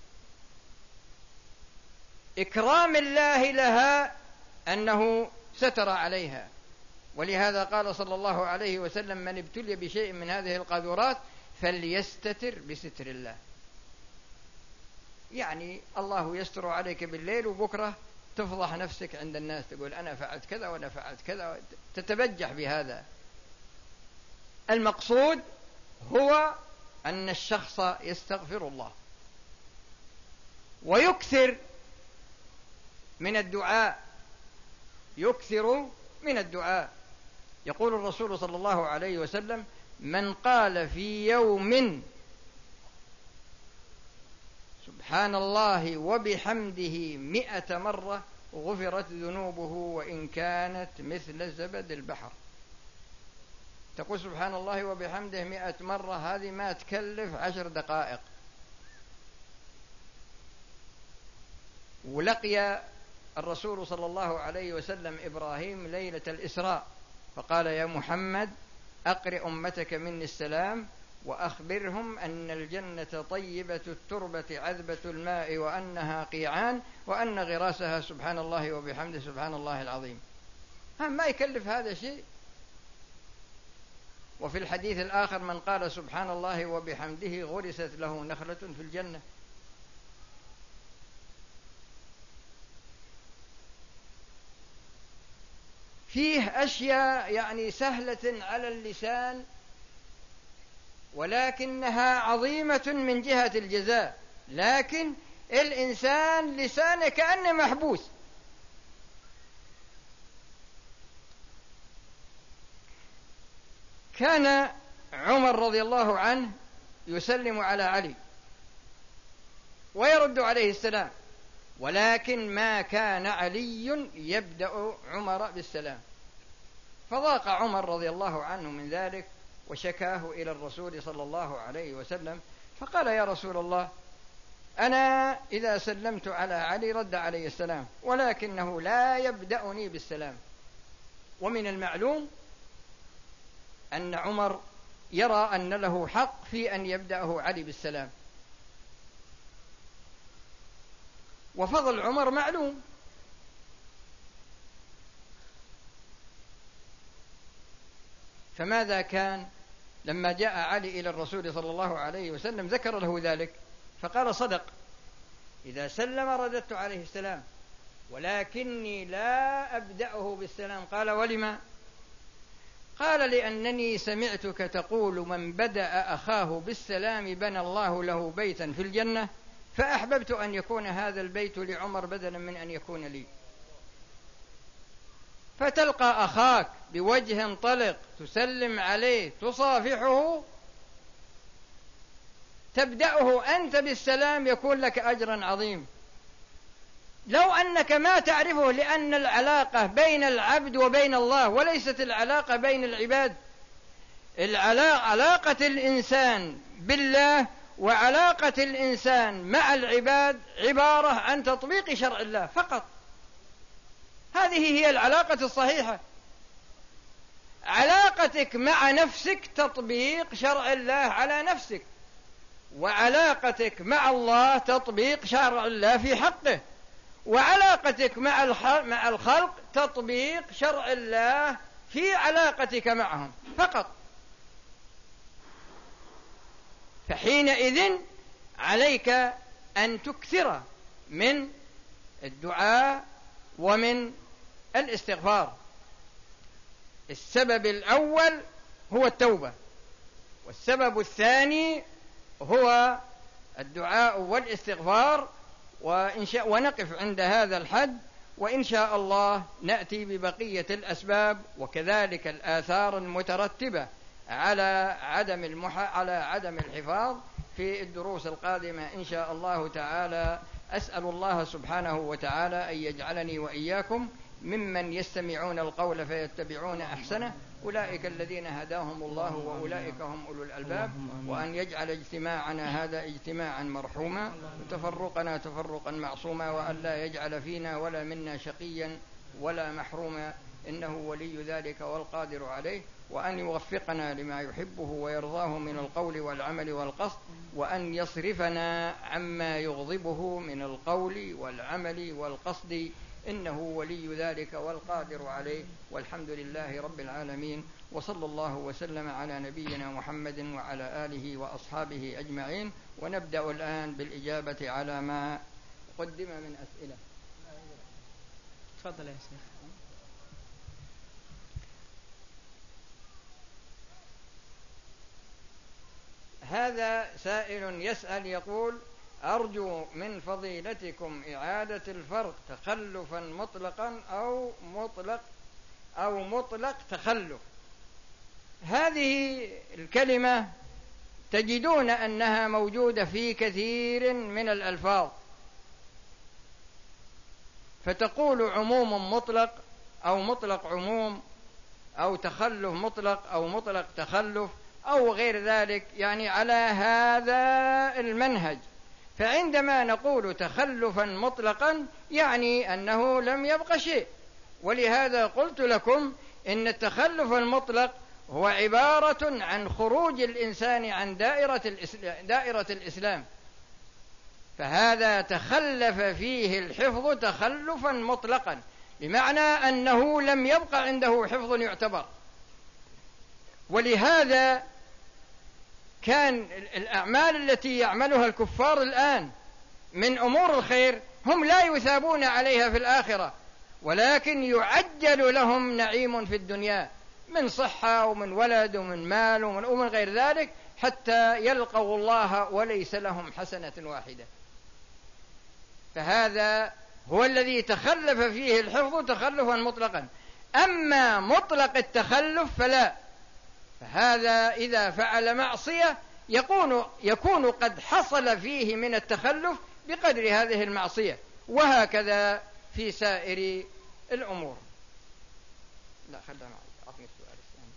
إكرام الله لها أنه ستر عليها. ولهذا قال صلى الله عليه وسلم: من ابتلي بشيء من هذه القاذورات فليستتر بستر الله. يعني الله يستر عليك بالليل، وبكرة تفضح نفسك عند الناس، تقول أنا فعلت كذا وأنا فعلت كذا، تتبجح بهذا. المقصود هو أن الشخص يستغفر الله ويكثر من الدعاء، يكثر من الدعاء. يقول الرسول صلى الله عليه وسلم: من قال في يوم سبحان الله وبحمده مئة مرة غفرت ذنوبه وإن كانت مثل زبد البحر. تقول سبحان الله وبحمده مئة مرة، هذه ما تكلف عشر دقائق. ولقي الرسول صلى الله عليه وسلم إبراهيم ليلة الإسراء فقال: يا محمد أقرئ أمتك مني السلام وأخبرهم أن الجنة طيبة التربة عذبة الماء وأنها قيعان وأن غراسها سبحان الله وبحمده سبحان الله العظيم. ما يكلف هذا شيء. وفي الحديث الآخر: من قال سبحان الله وبحمده غرست له نخلة في الجنة. فيه أشياء يعني سهلة على اللسان ولكنها عظيمة من جهة الجزاء، لكن الإنسان لسانه كأنه محبوس. كان عمر رضي الله عنه يسلم على علي ويرد عليه السلام، ولكن ما كان علي يبدأ عمر بالسلام، فضاق عمر رضي الله عنه من ذلك وشكاه إلى الرسول صلى الله عليه وسلم، فقال: يا رسول الله، أنا إذا سلمت على علي رد علي السلام، ولكنه لا يبدأني بالسلام. ومن المعلوم أن عمر يرى أن له حق في أن يبدأه علي بالسلام، وفضل عمر معلوم. فماذا كان لما جاء علي إلى الرسول صلى الله عليه وسلم ذكر له ذلك فقال: صدق، إذا سلم رددت عليه السلام، ولكني لا أبدأه بالسلام. قال: ولما؟ قال: لأنني سمعتك تقول: من بدأ أخاه بالسلام بنى الله له بيتا في الجنة، فأحببت أن يكون هذا البيت لعمر بدلا من أن يكون لي. فتلقى أخاك بوجه طلق، تسلم عليه، تصافحه، تبدأه أنت بالسلام، يكون لك أجرا عظيم. لو أنك ما تعرفه، لأن العلاقة بين العبد وبين الله وليست العلاقة بين العباد. علاقة الإنسان بالله وعلاقة الإنسان مع العباد عبارة عن تطبيق شرع الله فقط. هذه هي العلاقة الصحيحة. علاقتك مع نفسك تطبيق شرع الله على نفسك، وعلاقتك مع الله تطبيق شرع الله في حقه، وعلاقتك مع مع الخلق تطبيق شرع الله في علاقتك معهم فقط. فحينئذ عليك أن تكثر من الدعاء ومن الاستغفار. السبب الأول هو التوبة، والسبب الثاني هو الدعاء والاستغفار. وإن شاء ونقف عند هذا الحد، وإن شاء الله نأتي ببقية الأسباب وكذلك الآثار المترتبة على عدم المح... على عدم الحفاظ في الدروس القادمة إن شاء الله تعالى. أسأل الله سبحانه وتعالى أن يجعلني وإياكم ممن يستمعون القول فيتبعون أحسنه، أولئك الذين هداهم الله وأولئك هم أولو الألباب، وأن يجعل اجتماعنا هذا اجتماعا مرحوما وتفرقنا تفرقا معصوما، وأن لا يجعل فينا ولا منا شقيا ولا محروما، إنه ولي ذلك والقادر عليه، وأن يوفقنا لما يحبه ويرضاه من القول والعمل والقصد، وأن يصرفنا عما يغضبه من القول والعمل والقصد، إنه ولي ذلك والقادر عليه. والحمد لله رب العالمين، وصلى الله وسلم على نبينا محمد وعلى آله وأصحابه أجمعين. ونبدأ الآن بالإجابة على ما قدم من أسئلة. تفضل يا شيخ. هذا سائل يسأل يقول: أرجو من فضيلتكم إعادة الفرق تخلفا مطلقا أو مطلق أو مطلق تخلف. هذه الكلمة تجدون أنها موجودة في كثير من الألفاظ، فتقول عموم مطلق أو مطلق عموم أو تخلف مطلق أو مطلق تخلف أو غير ذلك، يعني على هذا المنهج. فعندما نقول تخلفا مطلقا يعني أنه لم يبق شيء، ولهذا قلت لكم إن التخلف المطلق هو عبارة عن خروج الإنسان عن دائرة الإسلام, دائرة الإسلام، فهذا تخلف فيه الحفظ تخلفا مطلقا، بمعنى أنه لم يبق عنده حفظ يعتبر. ولهذا كان الأعمال التي يعملها الكفار الآن من أمور الخير هم لا يثابون عليها في الآخرة، ولكن يعجل لهم نعيم في الدنيا من صحة ومن ولد ومن مال ومن, ومن غير ذلك، حتى يلقوا الله وليس لهم حسنة واحدة. فهذا هو الذي تخلف فيه الحفظ تخلفا مطلقا. أما مطلق التخلف فلا، فهذا إذا فعل معصية يكون, يكون قد حصل فيه من التخلف بقدر هذه المعصية، وهكذا في سائر الأمور. لا خلها معي، أعطني السؤال الثاني.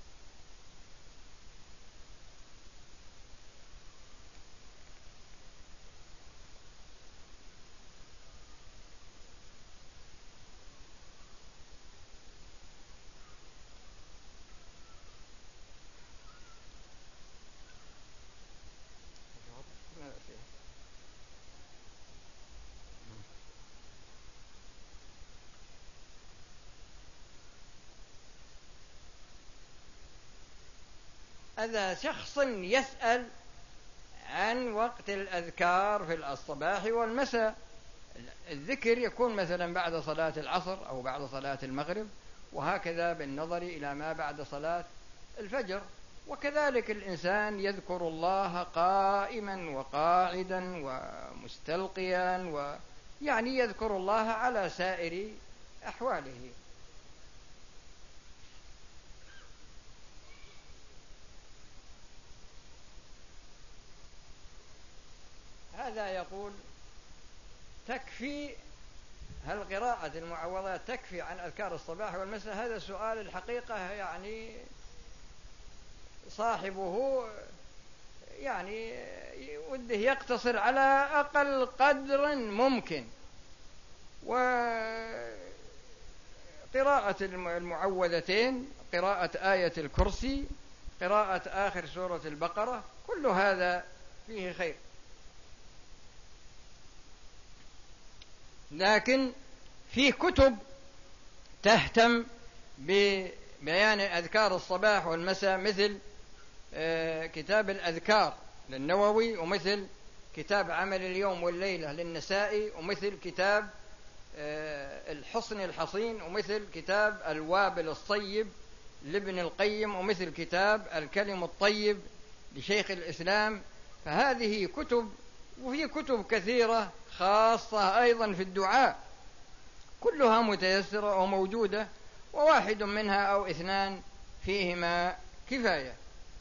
هذا شخص يسأل عن وقت الأذكار في الصباح والمساء. الذكر يكون مثلا بعد صلاة العصر أو بعد صلاة المغرب، وهكذا بالنظر إلى ما بعد صلاة الفجر. وكذلك الإنسان يذكر الله قائما وقاعدا ومستلقيا، ويعني يذكر الله على سائر أحواله. هذا يقول: تكفي هل قراءة المعوذات تكفي عن أذكار الصباح والمساء؟ هذا سؤال الحقيقة يعني صاحبه يعني وده يقتصر على أقل قدر ممكن، وقراءة المعوذتين، قراءة آية الكرسي، قراءة آخر سورة البقرة، كل هذا فيه خير. لكن في كتب تهتم ببيان أذكار الصباح والمساء، مثل كتاب الأذكار للنووي، ومثل كتاب عمل اليوم والليلة للنسائي، ومثل كتاب الحصن الحصين، ومثل كتاب الوابل الصيب لابن القيم، ومثل كتاب الكلم الطيب لشيخ الإسلام. فهذه كتب، وفي كتب كثيرة خاصة أيضا في الدعاء، كلها متيسرة وموجودة، وواحد منها أو اثنان فيهما كفاية.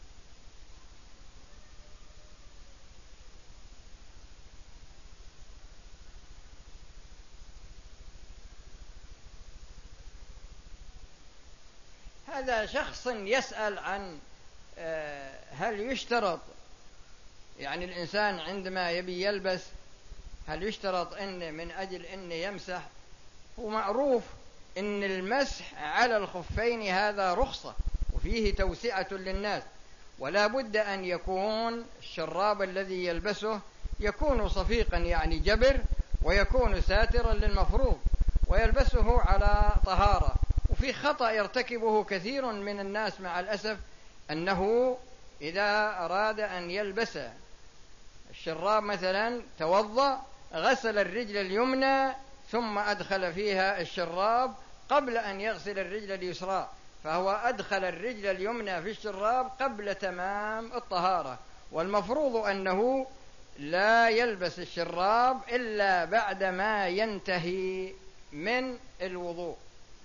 هذا شخص يسأل عن هل يشترط، يعني الإنسان عندما يبي يلبس هل يشترط إن من أجل إن يمسح؟ هو معروف إن المسح على الخفين هذا رخصة وفيه توسعة للناس، ولا بد أن يكون الشراب الذي يلبسه يكون صفيقا يعني جبر، ويكون ساترا للمفروض، ويلبسه على طهارة. وفي خطأ يرتكبه كثير من الناس مع الأسف، أنه إذا أراد أن يلبس الشراب مثلا توضأ، غسل الرجل اليمنى ثم أدخل فيها الشراب قبل أن يغسل الرجل اليسرى، فهو أدخل الرجل اليمنى في الشراب قبل تمام الطهارة. والمفروض أنه لا يلبس الشراب إلا بعدما ينتهي من الوضوء.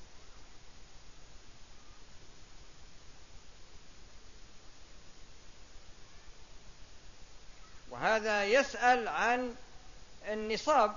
وهذا يسأل عن النصاب،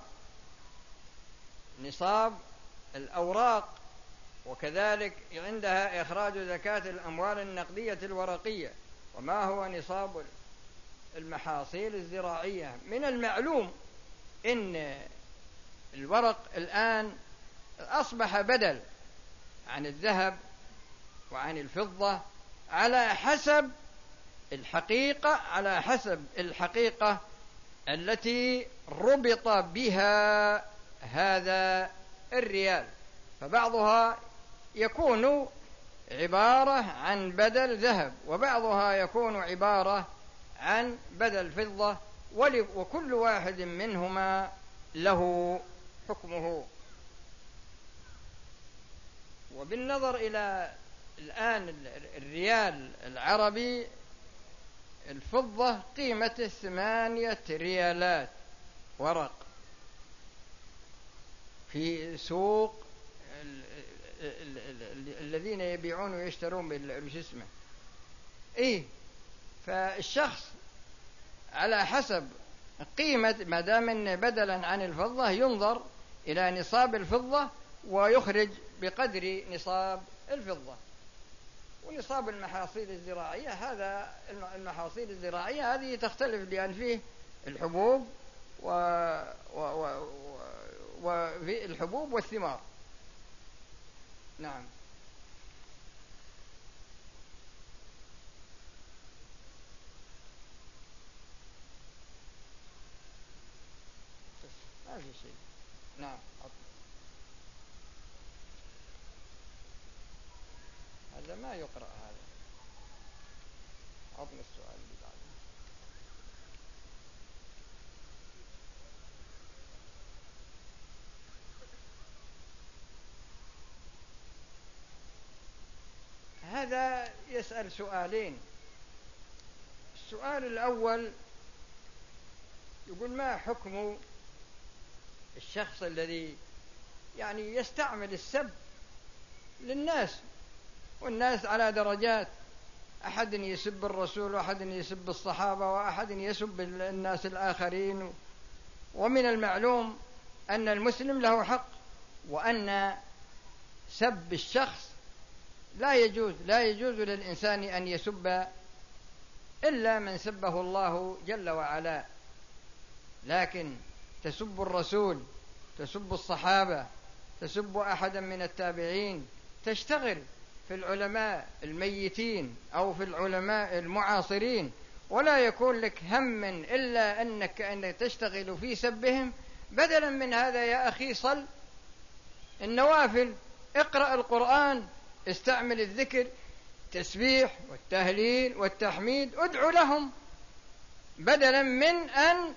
نصاب الأوراق، وكذلك عندها إخراج زكاة الأموال النقدية الورقية، وما هو نصاب المحاصيل الزراعية. من المعلوم إن الورق الآن أصبح بدل عن الذهب وعن الفضة على حسب الحقيقة على حسب الحقيقة التي ربط بها هذا الريال، فبعضها يكون عبارة عن بدل ذهب، وبعضها يكون عبارة عن بدل فضة، وكل واحد منهما له حكمه. وبالنظر إلى الآن الريال العربي، الفضة قيمته ثمانية ريالات ورق في سوق الذين يبيعون ويشترون بالجسمة. إيه، فالشخص على حسب قيمة، ما دام بدلا عن الفضة ينظر إلى نصاب الفضة ويخرج بقدر نصاب الفضة. ونصاب المحاصيل الزراعية، هذا المحاصيل الزراعية هذه تختلف، لأن فيه الحبوب و... و... و... وفي الحبوب والثمار. نعم. ما في شيء. نعم. هذا ما يقرأ، هذا عطنا السؤال اللي بعده. هذا يسأل سؤالين. السؤال الأول يقول: ما حكم الشخص الذي يعني يستعمل السب للناس، والناس على درجات، أحد يسب الرسول، وأحد يسب الصحابة، وأحد يسب الناس الآخرين. ومن المعلوم أن المسلم له حق، وأن سب الشخص لا يجوز لا يجوز للإنسان أن يسب إلا من سبه الله جل وعلا. لكن تسب الرسول، تسب الصحابة، تسب أحدا من التابعين، تشتغل في العلماء الميتين أو في العلماء المعاصرين، ولا يكون لك هم إلا أنك أن تشتغل في سبهم. بدلا من هذا يا أخي صل النوافل، اقرأ القرآن، استعمل الذكر، التسبيح والتهليل والتحميد، ادعو لهم، بدلا من أن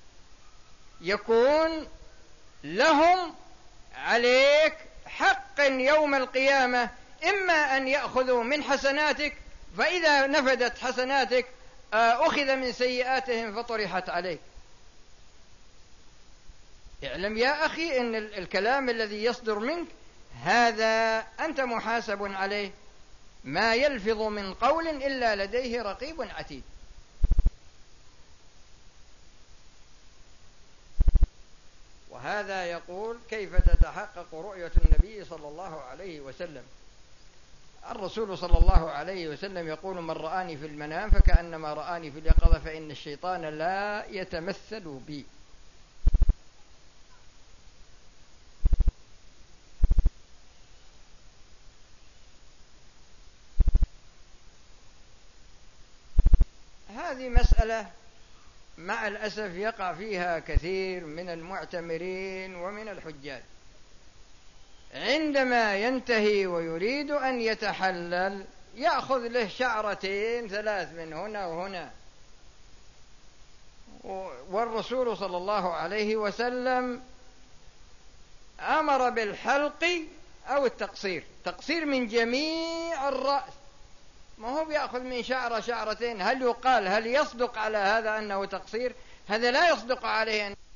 يكون لهم عليك حق يوم القيامة، إما أن يأخذوا من حسناتك، فإذا نفدت حسناتك أخذ من سيئاتهم فطرحت عليك. اعلم يا أخي أن الكلام الذي يصدر منك هذا أنت محاسب عليه، ما يلفظ من قول إلا لديه رقيب عتيد. وهذا يقول: كيف تتحقق رؤية النبي صلى الله عليه وسلم؟ الرسول صلى الله عليه وسلم يقول: من رآني في المنام فكأنما رآني في اليقظة، فإن الشيطان لا يتمثل بي. هذه مسألة مع الأسف يقع فيها كثير من المعتمرين ومن الحجاج، عندما ينتهي ويريد أن يتحلل يأخذ له شعرتين ثلاث من هنا وهنا. والرسول صلى الله عليه وسلم أمر بالحلق أو التقصير، تقصير من جميع الرأس، ما هو بيأخذ من شعرة شعرتين. هل يقال هل يصدق على هذا أنه تقصير؟ هذا لا يصدق عليه.